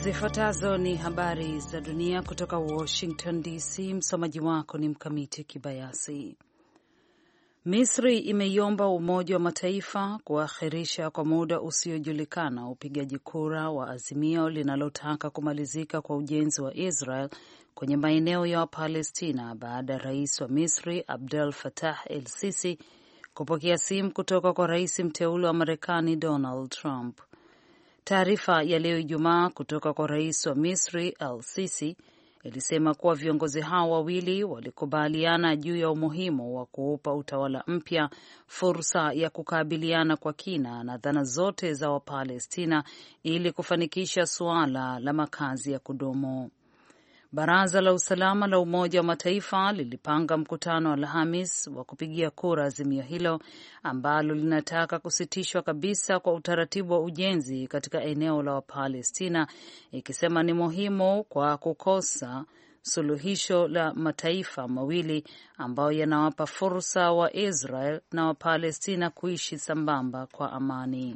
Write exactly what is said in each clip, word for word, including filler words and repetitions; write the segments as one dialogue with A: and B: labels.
A: Zifuatazo ni habari za dunia kutoka Washington D C. Msomaji wako ni Mkamiti Kibayasi. Misri imeiomba Umoja wa Mataifa kuakhirisha kwa muda usiojulikana upigaji kura wa azimio linalotaka kumalizika kwa ujenzi wa Israel kwenye maeneo ya Wapalestina baada ya rais wa Misri Abdel Fattah el-Sisi kupokea simu kutoka kwa rais mteule wa Marekani Donald Trump. Taarifa ya leo Ijumaa kutoka kwa rais wa Misri el-Sisi ilisema kuwa viongozi hao wawili walikubaliana juu ya umuhimu wa kuupa utawala mpya fursa ya kukabiliana kwa kina na dhana zote za Wapalestina ili kufanikisha suala la makazi ya kudumu. Baraza la Usalama la Umoja wa Mataifa lilipanga mkutano wa Alhamis wa kupigia kura azimio hilo ambalo linataka kusitishwa kabisa kwa utaratibu wa ujenzi katika eneo la Wapalestina, ikisema ni muhimu kwa kukosa suluhisho la mataifa mawili ambayo yanawapa fursa wa Israel na Wapalestina kuishi sambamba kwa amani.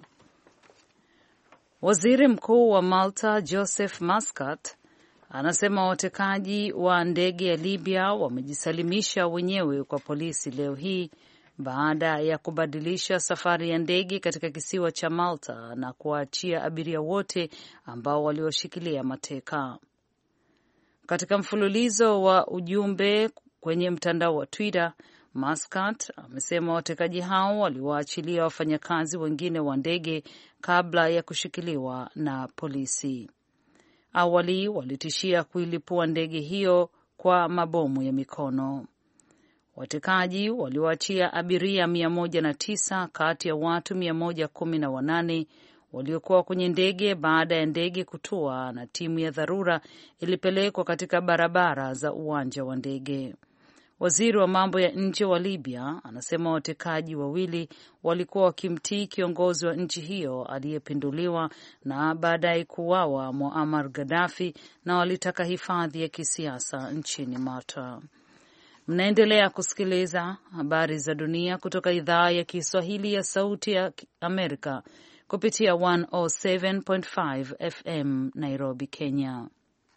A: Waziri Mkuu wa Malta Joseph Muscat anasema watekaji wa ndege ya Libya wamejisalimisha wenyewe kwa polisi leo hii baada ya kubadilisha safari ya ndege katika kisiwa cha Malta na kuwaachia abiria wote ambao walioshikilia mateka. Katika mfululizo wa ujumbe kwenye mtandao wa Twitter, Muscat amesema watekaji hao waliwaachilia wafanyakazi wengine wa ndege kabla ya kushikiliwa na polisi. Awali walitishia kuilipua ndege hiyo kwa mabomu ya mikono. Watekaji waliwaachia abiria mia moja na tisa kati ya watu mia moja kumi na wanane waliokuwa kwenye ndege baada ya ndege kutua, na timu ya dharura ilipelekwa katika barabara za uwanja wa ndege. Waziri wa mambo ya nje wa Libya anasema watekaji wawili walikuwa wakimtii kiongozi wa nchi hiyo aliyepinduliwa na baadaye kuuawa Muammar Gaddafi, na walitaka hifadhi ya kisiasa nchini Malta. Mnaendelea kusikiliza habari za dunia kutoka idhaa ya Kiswahili ya Sauti ya Amerika kupitia one oh seven point five F M Nairobi, Kenya.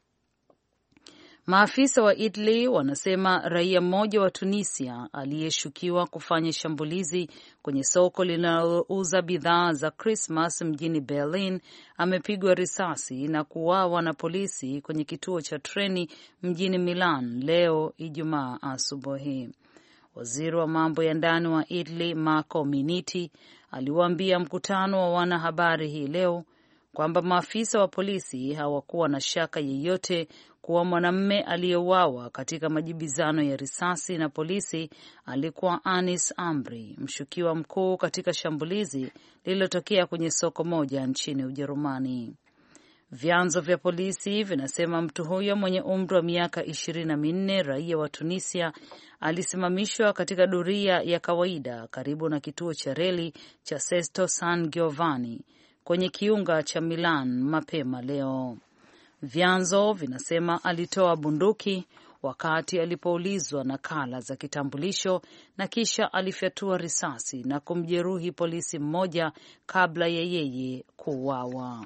A: Maafisa wa Italy wanasema raia mmoja wa Tunisia aliyeshukiwa kufanya shambulizi kwenye soko linalouza bidhaa za Christmas mjini Berlin amepigwa risasi na kuuawa na polisi kwenye kituo cha treni mjini Milan leo Ijumaa asubuhi. Waziri wa mambo ya ndani wa Italy Marco Minniti aliwaambia mkutano wa wanahabari hii leo kwamba maafisa wa polisi hawakuwa na shaka yeyote kuwa mwanamume aliyeuawa katika majibizano ya risasi na polisi alikuwa Anis Amri, mshukiwa mkuu katika shambulizi lililotokea kwenye soko moja nchini Ujerumani. Vyanzo vya polisi vinasema mtu huyo mwenye umri wa miaka ishirini na minne, raia wa Tunisia, alisimamishwa katika doria ya kawaida karibu na kituo cha reli cha Sesto San Giovanni kwenye kiunga cha Milan mapema leo. Vyanzo vinasema alitoa bunduki wakati alipoulizwa nakala za kitambulisho na kisha alifyatua risasi na kumjeruhi polisi mmoja kabla ya yeye kuuawa.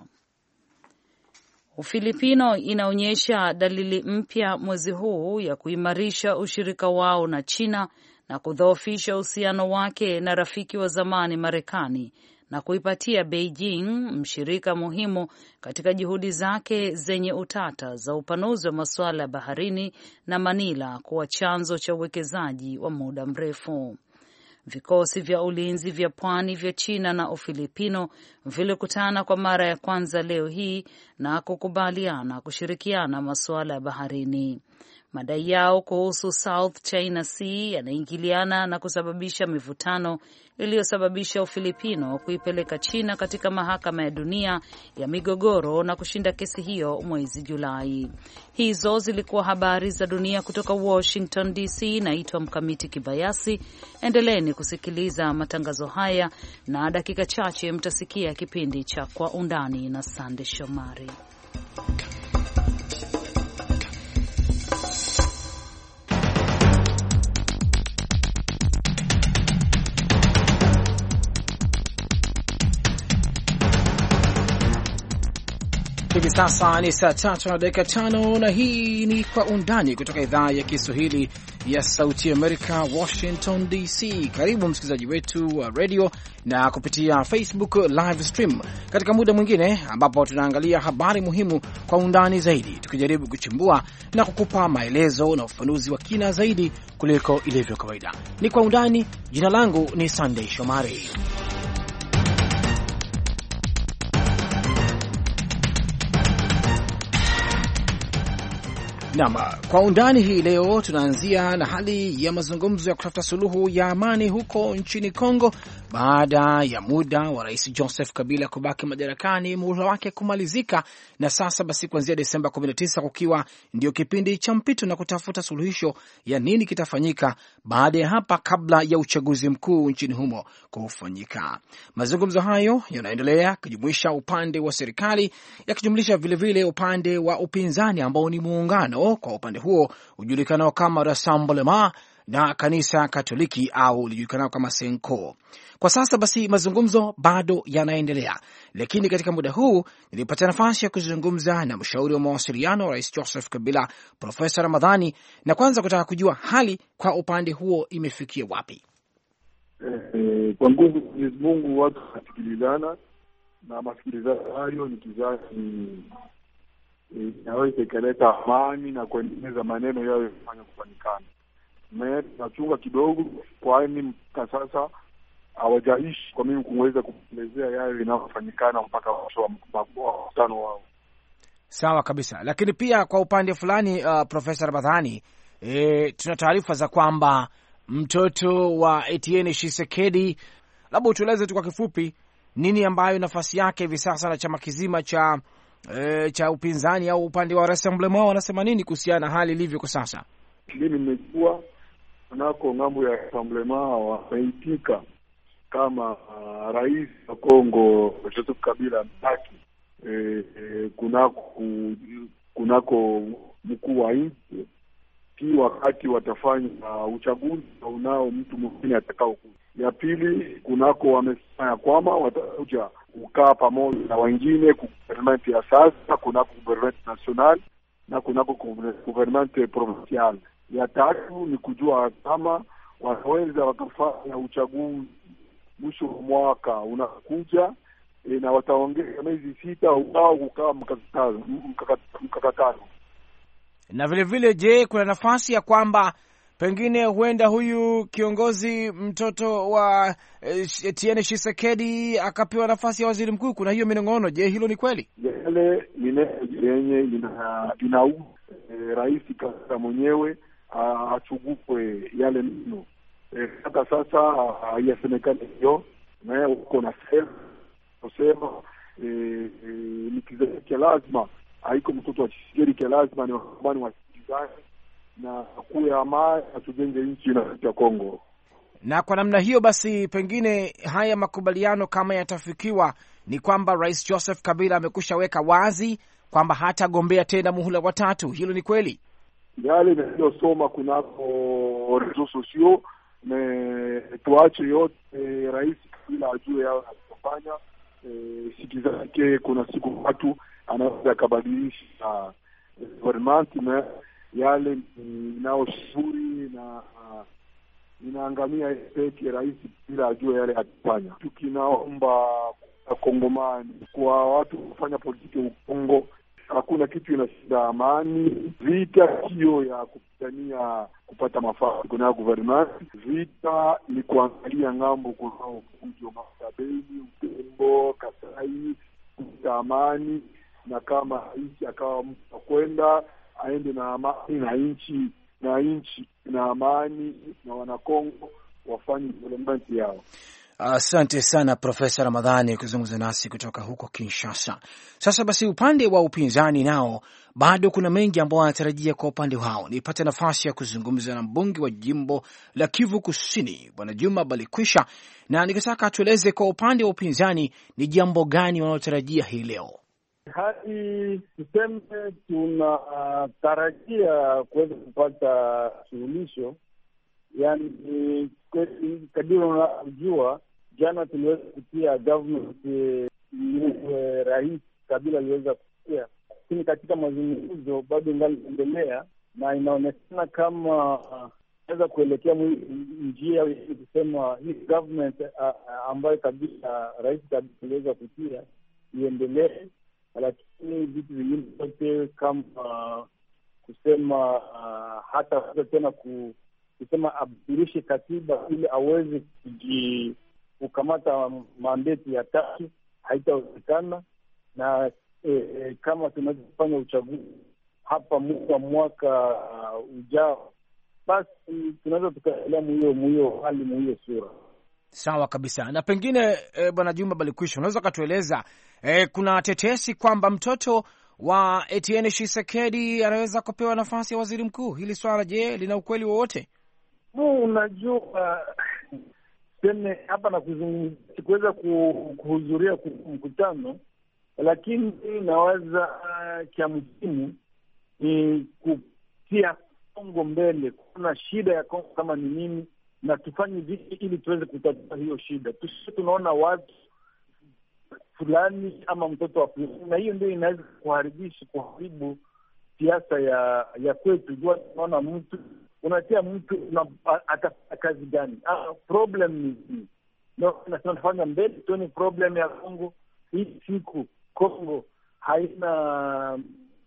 A: Ufilipino inaonyesha dalili mpya mwezi huu ya kuimarisha ushirika wao na China na kudhoofisha uhusiano wake na rafiki wa zamani Marekani na kuipatia Beijing, mshirika muhimu katika juhudi zake zenye utata za upanuzi wa masuala ya baharini, na Manila kuwa chanzo cha uwekezaji wa muda mrefu. Vikosi vya ulinzi vya pwani vya China na Ufilipino vilikutana kwa mara ya kwanza leo hii na kukubaliana kushirikiana masuala ya baharini. Madai yao kuhusu South China Sea yanaingiliana na kusababisha mivutano iliyosababisha Ufilipino kuipeleka China katika mahakama ya dunia ya migogoro na kushinda kesi hiyo mwezi Julai. Hizo zilikuwa habari za dunia kutoka Washington D C. Naitwa Mkamiti Kibayasi. Endeleeni kusikiliza matangazo haya, na dakika chache mtasikia kipindi cha Kwa Undani na Sande Shomari.
B: Hivi sasa ni saa tatu na dakika tano na hii ni Kwa Undani kutoka idhaa ya Kiswahili ya Sauti Amerika, Washington D C. Karibu msikilizaji wetu wa radio na kupitia Facebook live stream katika muda mwingine ambapo tunaangalia habari muhimu kwa undani zaidi, tukijaribu kuchimbua na kukupa maelezo na ufafanuzi wa kina zaidi kuliko ilivyo kawaida. Ni Kwa Undani. Jina langu ni Sunday Shomari. Naam, Kwa Undani hii leo tunaanzia na hali ya mazungumzo ya kutafuta suluhu ya amani huko nchini Kongo baada ya muda wa Rais Joseph Kabila kubaki madarakani muhula wake kumalizika, na sasa basi kuanzia Desemba kumi na tisa kukiwa ndio kipindi cha mpito na kutafuta suluhisho ya nini kitafanyika baada ya hapa kabla ya uchaguzi mkuu nchini humo kufanyika. Mazungumzo hayo yanaendelea kujumuisha upande wa serikali, yakijumlisha vile vile upande wa upinzani ambao ni muungano kwa upande huo ujulikanao kama Rassemblement na kanisa Katoliki au ulijulikanao kama Senko. Kwa sasa basi mazungumzo bado yanaendelea, lakini katika muda huu nilipata nafasi ya kuzungumza na mshauri wa mawasiliano wa Rais Joseph Kabila, Profesa Ramadhani, na kwanza kutaka kujua hali kwa upande huo imefikia wapi.
C: Eh, kwa nguvu Mwenyezi Mungu watu wanasikilizana, na masikilizano hayo ni kizazi inaweza ikaleta amani na kuendeleza maneno yao yafanya kufanyikana. Nachunga kidogo kwani mpaka sasa hawajaishi kwa mimi kuweza kuelezea yale yanayofanyikana mpaka mwisho wa mkutano wao.
B: Sawa kabisa, lakini pia kwa upande fulani uh, Profesa Ramadhani, e, tuna taarifa za kwamba mtoto wa Etienne Tshisekedi, labda utueleze tu kwa kifupi nini ambayo nafasi yake hivi sasa na chama kizima cha e, cha upinzani au upande wa Rassemblement wanasema nini kuhusiana na hali ilivyo kwa sasa?
C: Mimi nimejua nako ngambo ya Rassemblement wameitika kama uh, rais wa Kongo Joseph Kabila mbaki e, e, kunako kunako mkuu wa nchi pia wakati watafanya uh, uchaguzi unao mtu mwingine atakao kuja. Ya pili kunako wamesema kwamba watakuja kukaa pamoja na wengine ku government ya sasa, kunako government national na kunako government provincial. Ya tatu ni kujua kama wanaweza wakafanya uchaguzi mwisho wa mwaka unakuja, e, na wataongeza miezi sita au kukaa mkakatano.
B: Na vile vile, je, kuna nafasi ya kwamba pengine huenda huyu kiongozi mtoto wa Etienne Tshisekedi akapewa nafasi ya waziri mkuu? Kuna hiyo minong'ono. Je, hilo ni kweli? Yale
C: yenye ina ina e, rais kasa mwenyewe achugukwe yale neno. Hata e, sasa hayasemekani hiyo na uko na sema kusema e, e, ni kizazi lazima haiko mtoto wa Tshisekedi ke lazima ni wakubani wa kijana na kuwe amani atujenge nchi ya Kongo.
B: Na kwa namna hiyo basi pengine haya makubaliano kama yatafikiwa ni kwamba Rais Joseph Kabila amekusha weka wazi kwamba hatagombea tena muhula wa tatu. Hilo ni kweli?
C: Yale niliyosoma kunako reseaux sociaux me tuache yote e, Rais Kabila ajue yao anafanya e, siki zake. Kuna siku watu anaweza kabadilisha government na yale nao shuri na uh, inaangamia peke rais bila ajue yale atafanya. Tukinaomba Kongomani kwa watu kufanya politiki ya Kongo, hakuna kitu inashinda amani. Vita hiyo ya kupigania kupata mafaa kuna government, vita ni kuangalia ngambo kunao kujo Matabeli, Utembo, Kasai, kupata amani, na kama nchi akawa mtu kwenda aende na amani na nchi na nchi na amani na wanakongo wafanye development yao.
B: Asante uh, sana Profesa Ramadhani kuzungumza nasi kutoka huko Kinshasa. Sasa basi upande wa upinzani nao bado kuna mengi ambao wanatarajia kwa upande wao. Nipate nafasi ya kuzungumza na mbunge wa jimbo la Kivu Kusini Bwana Juma Balikwisha, na nikitaka tueleze kwa upande wa upinzani ni jambo gani wanaotarajia hii leo.
D: Hadi tuseme tunatarajia uh, kuweza kupata suluhisho. Yani kadiri unajua, jana tuliweza kutia government eh, rais Kabila aliweza yeah. Lakini katika mazungumzo bado ingali endelea, na inaonekana kama inaweza uh, kuelekea njia ya kusema hii government uh, ambayo kabisa rais kabisa aliweza kutia iendelee, lakini vitu vingine vyote kama uh, kusema uh, hata tena ku, kusema abadilishe katiba ili aweze kukamata mandeti ya tatu haitawezekana. Na eh, eh, kama tunaweza kufanya uchaguzi hapa mwaka mwaka uh, ujao, basi tunaweza tukaendelea muhiyo muhiyo hali muhiyo sura.
B: Sawa kabisa. Na pengine e, Bwana Juma Balikwisha, unaweza ukatueleza e, kuna tetesi kwamba mtoto wa Etienne Tshisekedi anaweza kupewa nafasi ya waziri mkuu. Hili swala je, lina ukweli wowote?
D: Unajua seme hapa na kuzungumza, sikuweza kuhudhuria mkutano, lakini naweza uh, kia muhimu ni kutia Kongo mbele, kuna shida ya Kongo kama ni nini, na tufanye vipi ili tuweze kutatua hiyo shida. Tusi tunaona watu fulani ama mtoto wa fulani, na hiyo ndio inaweza kuharibisha kuharibu siasa ya ya kwetu. Jua tunaona mtu unatia mtu una, atafanya kazi gani? Ah, problem ni hii. No, na tunafanya mbele tuone problem ya Kongo. Hii siku Kongo haina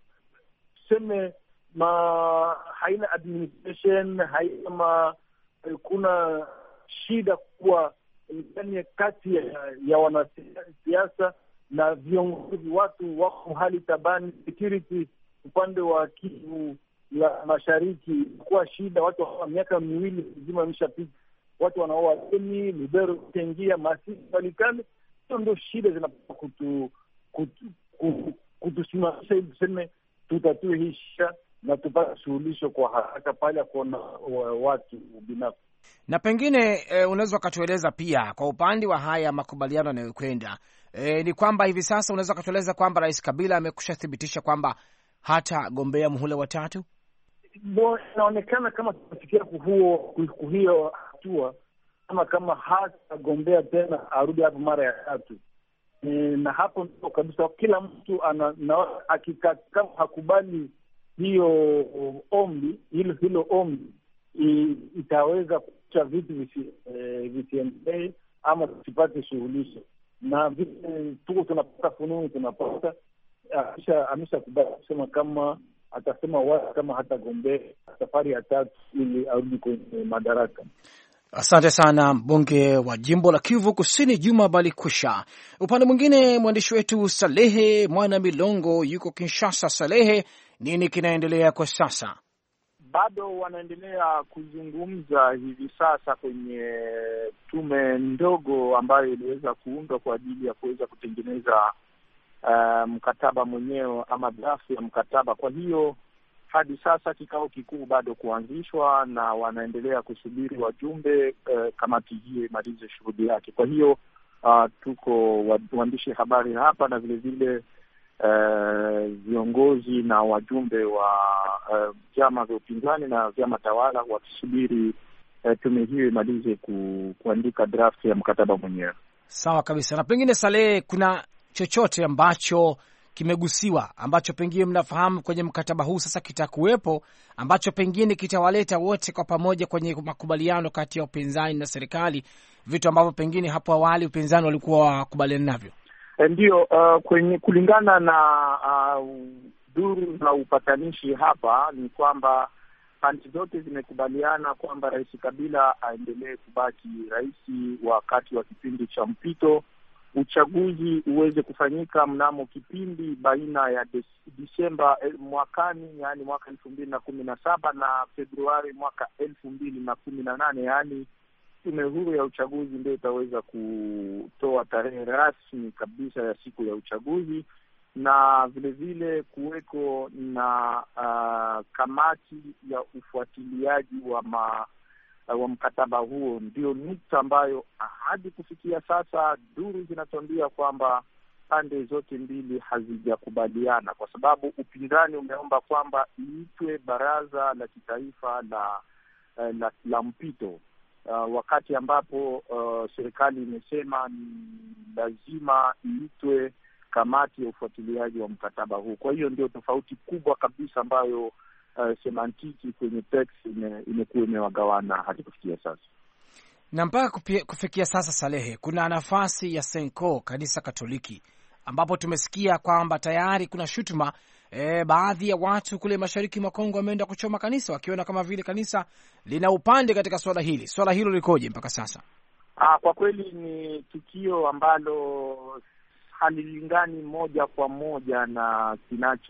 D: seme ma haina administration, haina ma, kuna shida kubwa ndani kati ya, ya wanasiasa na viongozi. Watu wako hali tabani, security upande wa Kivu la mashariki kwa shida. Watu wa miaka miwili nzima wameshapita, watu wanaoa deni Lubero tengia Masisi Balikane. Hiyo ndio shida zinapaswa kutu kutusimamisha ili tuseme tutatue hii shida na tupate suluhisho kwa haraka pale kuona watu binafsi.
B: Na pengine e, unaweza ukatueleza pia kwa upande wa haya makubaliano yanayokwenda e, ni kwamba hivi sasa unaweza ukatueleza kwamba Rais Kabila amekusha thibitisha kwamba hata gombea muhula wa tatu?
D: Bo, inaonekana kama tunafikia kuhuo kuhiyo hatua kama kama hata gombea tena arudi hapo mara ya tatu. E, na hapo ndio kabisa kila mtu ana hakika kama hakubali hiyo ombi hilo hilo ombi I, itaweza kucha vitu visiendelee eh, ama tusipate suluhisho. Na vile tuko tunapata fununu tunapata amesha amesha kubali kusema kama atasema wazi kama hata gombea safari ya tatu ili arudi kwenye madaraka.
B: Asante sana mbunge wa jimbo la Kivu Kusini Juma Balikwisha. Upande mwingine mwandishi wetu Salehe Mwana Milongo yuko Kinshasa. Salehe, nini kinaendelea kwa sasa?
E: Bado wanaendelea kuzungumza hivi sasa kwenye tume ndogo ambayo iliweza kuundwa kwa ajili ya kuweza kutengeneza uh, mkataba mwenyewe ama draft ya mkataba. Kwa hiyo hadi sasa kikao kikuu bado kuanzishwa na wanaendelea kusubiri wajumbe uh, kamati hii imalize shughuli yake. Kwa hiyo uh, tuko waandishi habari hapa na vile vile viongozi uh, na wajumbe wa uh, vyama vya upinzani na vyama tawala wakisubiri uh, tume hiyo imalize ku, kuandika draft ya mkataba mwenyewe.
B: Sawa kabisa. Na pengine Saleh, kuna chochote ambacho kimegusiwa ambacho pengine mnafahamu kwenye mkataba huu sasa kitakuwepo ambacho pengine kitawaleta wote kwa pamoja kwenye makubaliano kati ya upinzani na serikali, vitu ambavyo pengine hapo awali upinzani walikuwa wakubaliana navyo?
E: Ndio, uh, kwenye kulingana na uh, duru za upatanishi hapa ni kwamba pande zote zimekubaliana kwamba Rais Kabila aendelee kubaki rais wakati wa kipindi cha mpito. Uchaguzi uweze kufanyika mnamo kipindi baina ya Disemba mwakani, yani mwaka elfu mbili na kumi na saba na Februari mwaka elfu mbili na kumi na nane, yani tume huru ya uchaguzi ndio itaweza kutoa tarehe rasmi kabisa ya siku ya uchaguzi. Na vile vile kuweko na uh, kamati ya ufuatiliaji wa ma, uh, wa mkataba huo. Ndio nukta ambayo hadi kufikia sasa duru zinatuambia kwamba pande zote mbili hazijakubaliana, kwa sababu upinzani umeomba kwamba iitwe baraza la kitaifa la, uh, la, la mpito. Uh, wakati ambapo uh, serikali imesema ni lazima iitwe kamati ya ufuatiliaji wa mkataba huu. Kwa hiyo ndio tofauti kubwa kabisa ambayo uh, semantiki kwenye text imekuwa imewagawana hadi kufikia sasa.
B: Na mpaka kufikia sasa, Salehe, kuna nafasi ya Senko, kanisa Katoliki, ambapo tumesikia kwamba tayari kuna shutuma e, baadhi ya watu kule mashariki mwa Kongo wameenda kuchoma kanisa wakiona kama vile kanisa lina upande katika swala hili. Swala hilo likoje mpaka sasa?
E: Ah, kwa kweli ni tukio ambalo halilingani moja kwa moja na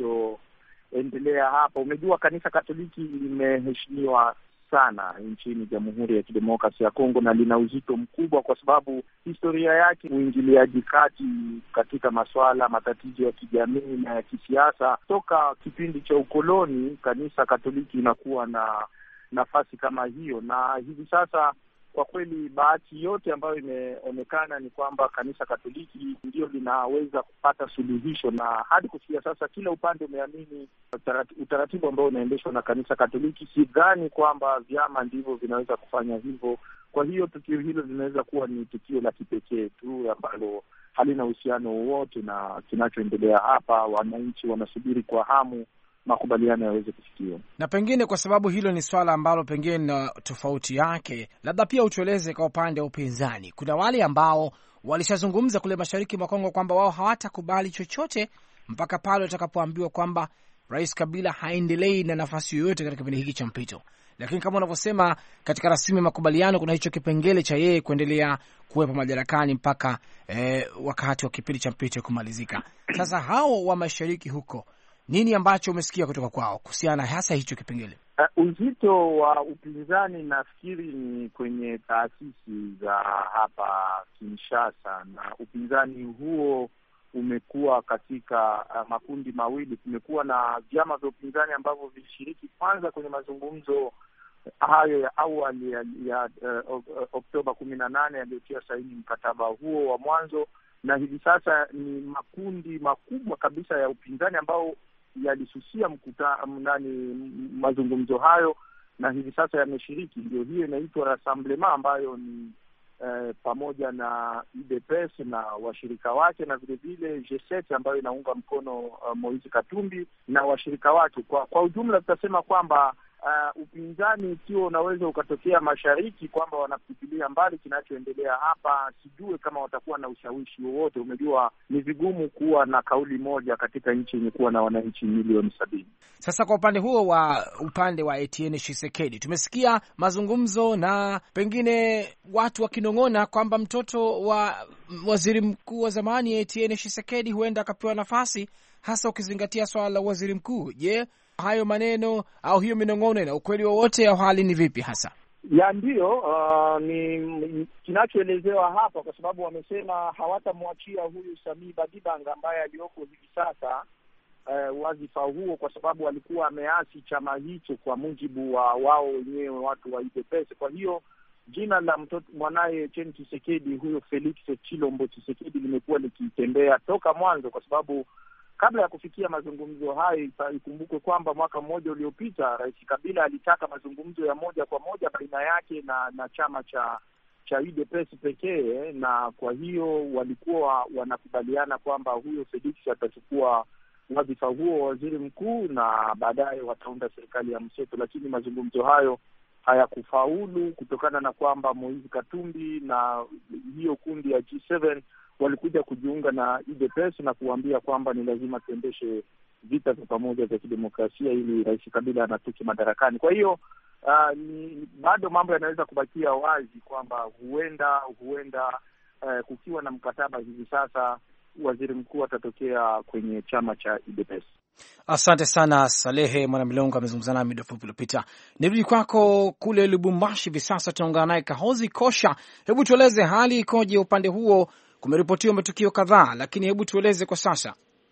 E: kinachoendelea hapa. Umejua kanisa Katoliki limeheshimiwa sana nchini Jamhuri ya Kidemokrasia ya Kongo na lina uzito mkubwa kwa sababu historia yake, uingiliaji kati katika masuala matatizo ya kijamii na ya kisiasa toka kipindi cha ukoloni. Kanisa Katoliki inakuwa na nafasi kama hiyo, na hivi sasa kwa kweli bahati yote ambayo imeonekana ni kwamba kanisa Katoliki ndio linaweza kupata suluhisho, na hadi kufikia sasa kila upande umeamini utaratibu ambao unaendeshwa na kanisa Katoliki. Sidhani kwamba vyama ndivyo vinaweza kufanya hivyo. Kwa hiyo tukio hilo linaweza kuwa ni tukio la kipekee tu ambalo halina uhusiano wowote na kinachoendelea hapa. Wananchi wanasubiri kwa hamu makubaliano yaweze kufikiwa.
B: Na pengine kwa sababu hilo ni swala ambalo pengine na tofauti yake, labda pia utueleze kwa upande wa upinzani. Kuna wale ambao walishazungumza kule mashariki mwa Kongo kwamba wao hawatakubali chochote mpaka pale watakapoambiwa kwamba Rais Kabila haendelei na nafasi yoyote katika kipindi hiki cha mpito. Lakini kama unavyosema, katika rasimu ya makubaliano kuna hicho kipengele cha yeye kuendelea kuwepo madarakani mpaka eh, wakati wa kipindi cha mpito kumalizika. Sasa hao wa mashariki huko, nini ambacho umesikia kutoka kwao kuhusiana hasa hicho kipengele?
E: Uh, uzito wa upinzani nafikiri ni kwenye taasisi za hapa Kinshasa, na upinzani huo umekuwa katika uh, makundi mawili. Kumekuwa na vyama vya upinzani ambavyo vilishiriki kwanza kwenye mazungumzo hayo ya awali ya, ya uh, Oktoba kumi na nane yaliyotia saini mkataba huo wa mwanzo, na hivi sasa ni makundi makubwa kabisa ya upinzani ambao yalisusia mkuta nani mazungumzo hayo, na hivi sasa yameshiriki. Ndio hiyo inaitwa Rassemblement ambayo ni eh, pamoja na U D P S na washirika wake, na vile vile G sept ambayo inaunga mkono uh, Moise Katumbi na washirika wake. Kwa, kwa ujumla tutasema kwamba Uh, upinzani sio unaweza ukatokea mashariki kwamba wanafikiria mbali kinachoendelea hapa. Sijue kama watakuwa na ushawishi wowote. Umejua ni vigumu kuwa na kauli moja katika nchi yenye kuwa na wananchi milioni sabini.
B: Sasa kwa upande huo wa upande wa Etienne Tshisekedi, tumesikia mazungumzo na pengine watu wakinong'ona kwamba mtoto wa waziri mkuu wa zamani Etienne Tshisekedi huenda akapewa nafasi, hasa ukizingatia swala la waziri mkuu. Je, hayo maneno au hiyo minong'ono na ukweli wowote au hali ni vipi hasa?
E: Ya ndiyo, uh, ni kinachoelezewa hapa, kwa sababu wamesema hawatamwachia huyu Sami Badibanga ambaye aliyoko hivi sasa uh, wazifa huo, kwa sababu alikuwa ameasi chama hicho kwa mujibu wa wao wenyewe watu wa U D P S. Kwa hiyo jina la mtoto mwanaye Etienne Tshisekedi, huyo Felix Tshilombo Tshisekedi, limekuwa likitembea toka mwanzo, kwa sababu kabla ya kufikia mazungumzo hayo, ikumbukwe kwamba mwaka mmoja uliopita Rais Kabila alitaka mazungumzo ya moja kwa moja baina yake na na chama cha cha U D P S pekee, na kwa hiyo walikuwa wanakubaliana kwamba huyo Felix atachukua wadhifa huo wa waziri mkuu na baadaye wataunda serikali ya mseto. Lakini mazungumzo hayo hayakufaulu kutokana na kwamba Moise Katumbi na hiyo kundi ya G seven walikuja kujiunga na U D P S na kuambia kwamba ni lazima tuendeshe vita vya pamoja vya kidemokrasia ili Rais Kabila anatoke madarakani. Kwa hiyo uh, ni bado mambo yanaweza kubakia wazi kwamba huenda huenda uh, kukiwa na mkataba hivi sasa waziri mkuu atatokea kwenye chama cha U D P S.
B: Asante sana Salehe Mwanamilongo, amezungumza nami muda mfupi uliopita. Nirudi kwako kule Lubumbashi hivi sasa, tunaungana naye Kahozi Kosha. Hebu tueleze hali ikoje upande huo? Kumeripotiwa matukio kadhaa, lakini hebu tueleze kwa sasa.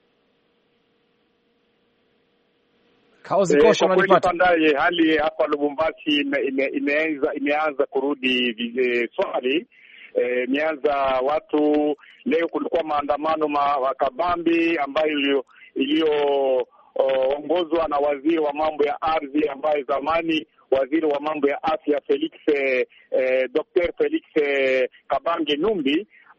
B: Kaozi Kosha,
F: unanipata? Pandai, hali hapa Lubumbashi ime, imeanza imeanza kurudi vile swali. Imeanza e, watu leo kulikuwa maandamano ma kabambi ambayo iliyoongozwa na waziri wa mambo ya ardhi ambaye zamani waziri wa mambo ya afya Felix eh, Doctor Felix eh, Kabange Numbi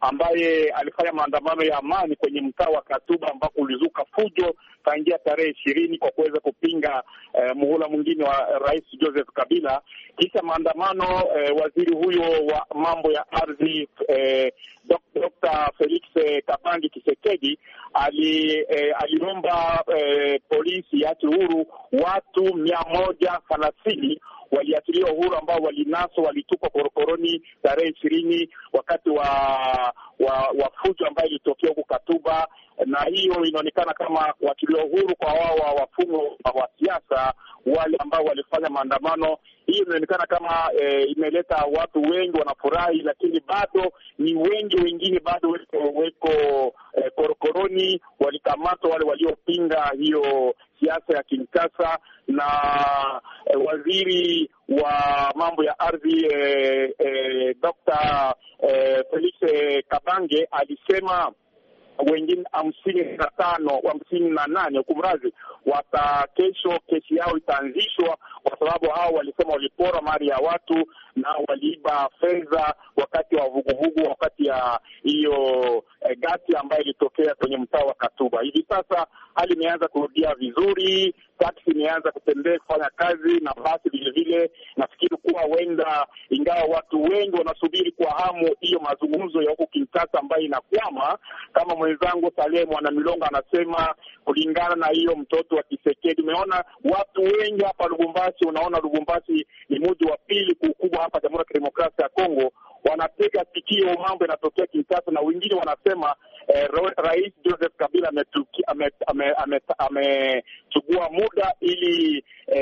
F: ambaye alifanya maandamano ya amani kwenye mtaa wa Katuba ambako ulizuka fujo tangia tarehe ishirini kwa kuweza kupinga eh, muhula mwingine wa Rais Joseph Kabila. Kisha maandamano eh, waziri huyo wa mambo ya ardhi eh, Dokta Felix Kabange Tshisekedi ali eh, aliomba eh, polisi iache huru watu mia moja thelathini waliachiliwa uhuru ambao walinaswa walitupwa korokoroni tarehe ishirini wakati wa wa, wa fujo ambayo ilitokea huko Katuba, na hiyo inaonekana kama kuachiliwa uhuru kwa wao wa wafungwa wa siasa wale ambao walifanya maandamano. Hiyo inaonekana kama e, imeleta watu wengi wanafurahi, lakini bado ni wengi wengine bado weko, weko e, korokoroni. Walikamatwa wale waliopinga hiyo siasa ya Kinshasa, na e, waziri wa mambo ya ardhi e, e, Dokta e, Felix Kabange alisema wengine hamsini na tano hamsini na nane kumrazi wata kesho kesi yao itaanzishwa, kwa sababu hao walisema walipora mali ya watu na waliiba fedha wakati wa vuguvugu, wakati ya hiyo eh, gati ambayo ilitokea kwenye mtaa wa Katuba. Hivi sasa hali imeanza kurudia vizuri, taksi imeanza kutembea kufanya kazi, na basi vile vile nafikiri kuwa wenda, ingawa watu wengi wanasubiri kwa hamu hiyo mazungumzo ya huko Kinshasa ambayo inakwama, kama mwenzangu Saleh Mwanamilonga anasema, kulingana na hiyo mtoto wa Tshisekedi. Umeona watu wengi hapa Lubumbashi, unaona Lubumbashi ni mji wa pili kukubwa hapa Jamhuri ya Kidemokrasia ya Kongo, wanatega sikio mambo yanatokea Kinshasa, na wengine wanasema eh, Rais Joseph Kabila amechukua ame, ame, ame, ame muda ili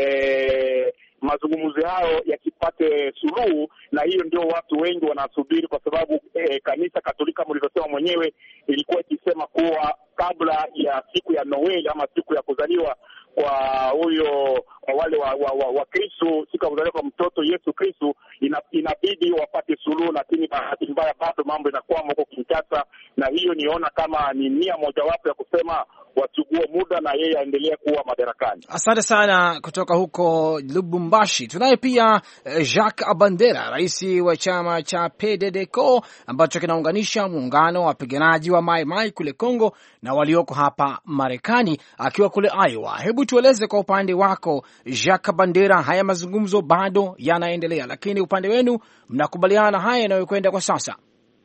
F: eh, mazungumzo hayo yakipate suluhu, na hiyo ndio watu wengi wanasubiri, kwa sababu eh, kanisa Katolika mlivyosema mwenyewe ilikuwa ikisema kuwa kabla ya siku ya Noeli ama siku ya kuzaliwa kwa huyo wale wa wa, wa, wa Kristo, siku ya kuzaliwa kwa mtoto Yesu Kristo, ina, inabidi wapate suluhu, lakini bahati mbaya bado mambo inakwama huko Kinshasa, na hiyo niona kama ni nia mojawapo ya kusema wachukue muda na yeye aendelee kuwa madarakani.
B: Asante sana kutoka huko Lubumbashi. Tunaye pia eh, Jacques Abandera, rais wa chama cha P D D C O ambacho kinaunganisha muungano wa wapiganaji wa Mai Mai kule Kongo na walioko hapa Marekani, akiwa kule Iowa. Hebu tueleze kwa upande wako Jacques Abandera, haya mazungumzo bado yanaendelea, lakini upande wenu mnakubaliana haya yanayokwenda kwa sasa?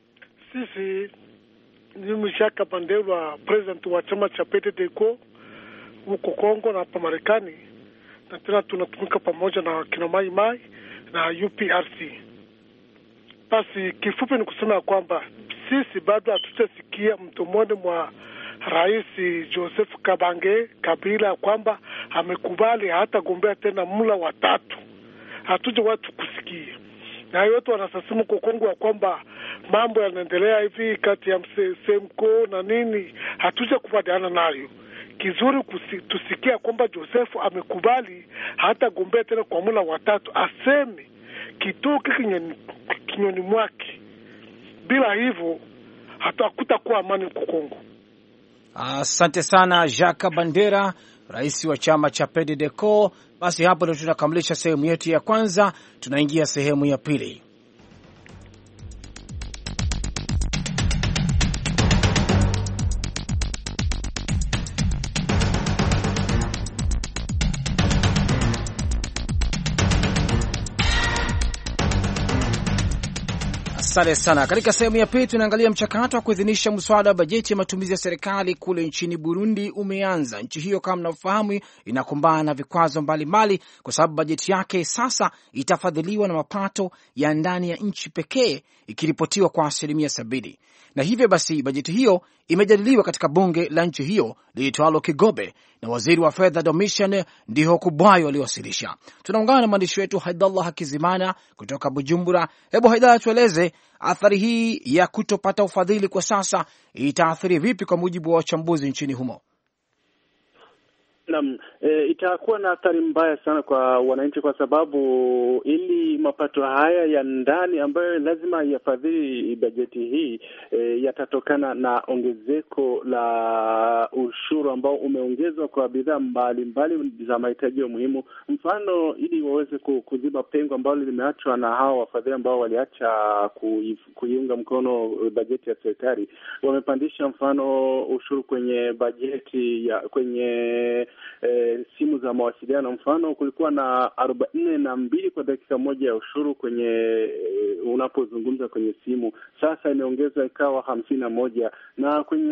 G: Sisi mimi Jacques Abandera, president wa chama cha P D D C O huko Kongo na hapa Marekani, na tena tunatumika pamoja na kina Mai Mai na U P R C. Basi kifupi ni kusema kwamba sisi bado hatutasikia mtomoni mwa Rais Joseph Kabange Kabila kwamba amekubali hata gombea tena mula wa tatu. Hatuje watu kusikia. Na yote wanasasimu kwa Kongo ya kwamba mambo yanaendelea hivi kati ya Semko na nini, hatuja kubadiana nayo. Kizuri kusi, tusikia kwamba Joseph amekubali hata gombea tena kwa mula wa tatu, aseme kitoke kinyoni, kinyoni mwake. Bila hivyo hatakutakuwa amani kwa Kongo.
B: Asante sana Jacques Bandera, rais wa chama cha P D D C O. Basi hapo ndio tunakamilisha sehemu yetu ya kwanza, tunaingia sehemu ya pili. Asante sana. Katika sehemu ya pili tunaangalia mchakato wa kuidhinisha mswada wa bajeti ya matumizi ya serikali kule nchini Burundi umeanza. Nchi hiyo kama mnavyofahamu inakumbana na vikwazo mbalimbali kwa sababu bajeti yake sasa itafadhiliwa na mapato ya ndani ya nchi pekee, ikiripotiwa kwa asilimia sabini. Na hivyo basi bajeti hiyo imejadiliwa katika bunge la nchi hiyo liitwalo Kigobe, na waziri wa fedha Domitian ndiho Kubwayo aliwasilisha. Tunaungana na mwandishi wetu Haidallah Hakizimana kutoka Bujumbura. Hebu Haidallah, tueleze athari hii ya kutopata ufadhili kwa sasa itaathiri vipi kwa mujibu wa wachambuzi nchini humo?
H: Naam, e, itakuwa na athari mbaya sana kwa wananchi, kwa sababu ili mapato haya ya ndani ambayo lazima yafadhili bajeti hii e, yatatokana na ongezeko la ushuru ambao umeongezwa kwa bidhaa mbalimbali za mahitaji muhimu. Mfano, ili waweze kuziba pengo ambalo limeachwa na hao wafadhili ambao waliacha kuiunga mkono bajeti ya serikali, wamepandisha mfano ushuru kwenye bajeti ya kwenye E, simu za mawasiliano. Mfano, kulikuwa na arobaini na mbili kwa dakika moja ya ushuru kwenye e, unapozungumza kwenye simu. Sasa imeongezwa ikawa hamsini na moja, na kwenye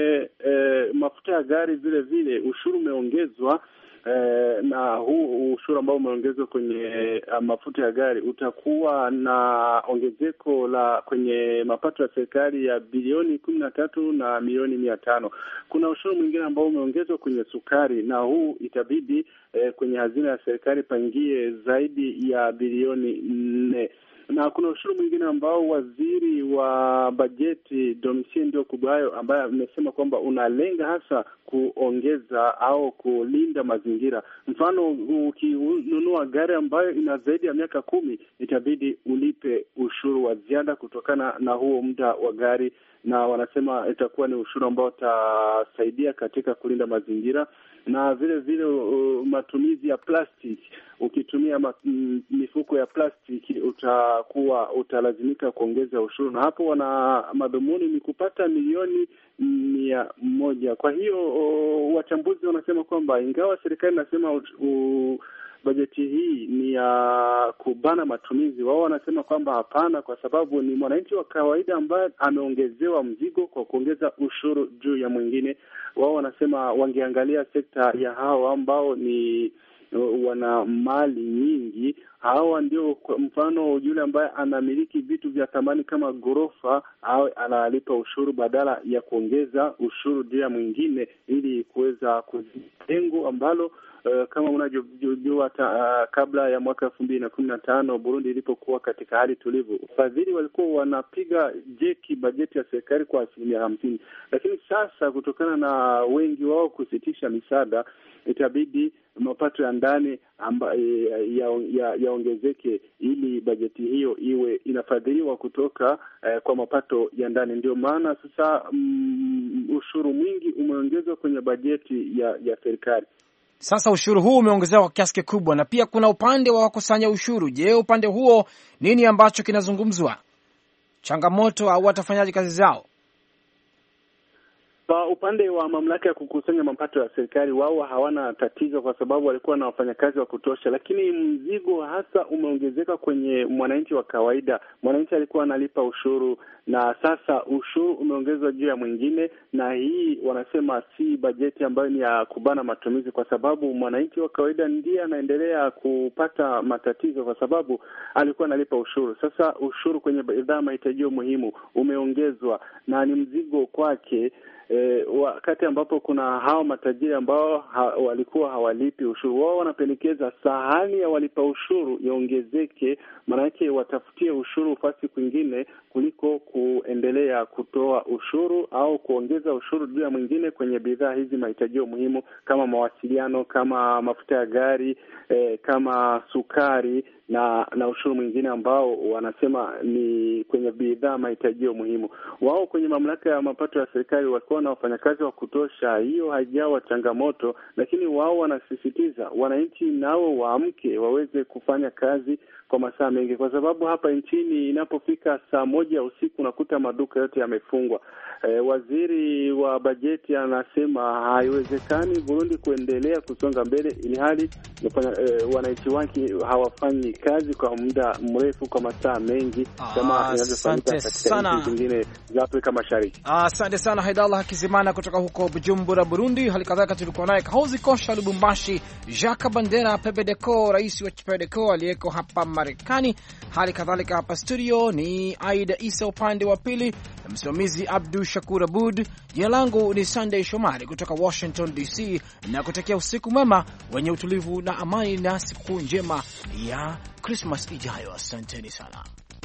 H: e, mafuta ya gari vile vile ushuru umeongezwa. Eh, na huu ushuru ambao umeongezwa kwenye uh, mafuta ya gari utakuwa na ongezeko la kwenye mapato ya serikali ya bilioni kumi na tatu na milioni mia tano. Kuna ushuru mwingine ambao umeongezwa kwenye sukari, na huu itabidi eh, kwenye hazina ya serikali pangie zaidi ya bilioni nne. Na kuna ushuru mwingine ambao waziri wa bajeti Domitien Ndiyikubayo ambaye amesema kwamba unalenga hasa kuongeza au kulinda mazingira. Mfano, ukinunua gari ambayo ina zaidi ya miaka kumi itabidi ulipe ushuru wa ziada kutokana na huo muda wa gari, na wanasema itakuwa ni ushuru ambao utasaidia katika kulinda mazingira. Na vile vile uh, matumizi ya plastiki, ukitumia ma, m, mifuko ya plastiki utakuwa utalazimika kuongeza ushuru, na hapo wana madhumuni ni kupata milioni mia moja. Kwa hiyo uh, wachambuzi wanasema kwamba ingawa serikali inasema uh, uh, bajeti hii ni ya uh, kubana matumizi, wao wanasema kwamba hapana, kwa sababu ni mwananchi wa kawaida ambaye ameongezewa mzigo kwa kuongeza ushuru juu ya mwingine. Wao wanasema wangeangalia sekta ya hao ambao ni wana mali nyingi. Hawa ndio mfano yule ambaye anamiliki vitu vya thamani kama ghorofa, au analipa ushuru badala ya kuongeza ushuru juu ya mwingine, ili kuweza kuzipengo ambalo Uh, kama unajua uh, kabla ya mwaka elfu mbili na kumi na tano Burundi ilipokuwa katika hali tulivu, wafadhili walikuwa wanapiga jeki bajeti ya serikali kwa asilimia hamsini, lakini sasa kutokana na wengi wao kusitisha misaada, itabidi mapato ya ndani amba, yaongezeke ya, ya ili bajeti hiyo iwe inafadhiliwa kutoka uh, kwa mapato ya ndani. Ndio maana sasa um, ushuru mwingi umeongezwa kwenye bajeti ya, ya serikali.
B: Sasa ushuru huu umeongezewa kwa kiasi kikubwa, na pia kuna upande wa wakusanya ushuru. Je, upande huo nini ambacho kinazungumzwa? Changamoto au watafanyaje kazi zao?
H: Kwa upande wa mamlaka ya kukusanya mapato ya serikali, wao hawana tatizo kwa sababu walikuwa na wafanyakazi wa kutosha, lakini mzigo hasa umeongezeka kwenye mwananchi wa kawaida. Mwananchi alikuwa analipa ushuru na sasa ushuru umeongezwa juu ya mwingine, na hii wanasema si bajeti ambayo ni ya kubana matumizi, kwa sababu mwananchi wa kawaida ndiye anaendelea kupata matatizo kwa sababu alikuwa analipa ushuru. Sasa ushuru kwenye bidhaa mahitaji muhimu umeongezwa na ni mzigo kwake. E, wakati ambapo kuna hao matajiri ambao ha, walikuwa hawalipi ushuru, wao wanapendekeza sahani ya walipa ushuru iongezeke, maanake watafutie ushuru fasi kwingine kuliko kuendelea kutoa ushuru au kuongeza ushuru juu ya mwingine kwenye bidhaa hizi mahitaji muhimu kama mawasiliano, kama mafuta ya gari, e, kama sukari na na ushuru mwingine ambao wanasema ni kwenye bidhaa mahitaji muhimu. Wao kwenye mamlaka ya mapato ya serikali walikuwa na wafanyakazi wa kutosha, hiyo haijawa changamoto, lakini wao wanasisitiza wananchi nao waamke waweze kufanya kazi kwa masaa mengi, kwa sababu hapa nchini inapofika saa moja usiku unakuta maduka yote yamefungwa. E, waziri wa bajeti anasema haiwezekani Burundi kuendelea kusonga mbele ili hali e, wananchi wake hawafanyi kazi kwa muda mrefu kwa masaa mengi kama inavyofanyika katika nchi zingine za Afrika Mashariki.
B: Asante sana Haidallah Hakizimana kutoka huko Bujumbura, Burundi. Hali kadhalika tulikuwa naye Kahozi Kosha Lubumbashi, Jacques Bandera Pepedeco, rais wa Pepedeco aliyeko hapa Marekani. Hali kadhalika hapa studio ni Aida Isa upande wa pili, na msimamizi Abdu Shakur Abud. Jina langu ni Sunday Shomari kutoka Washington D C, na kutakia usiku mwema wenye utulivu na amani na siku njema ya Christmas ijayo. Asanteni sana.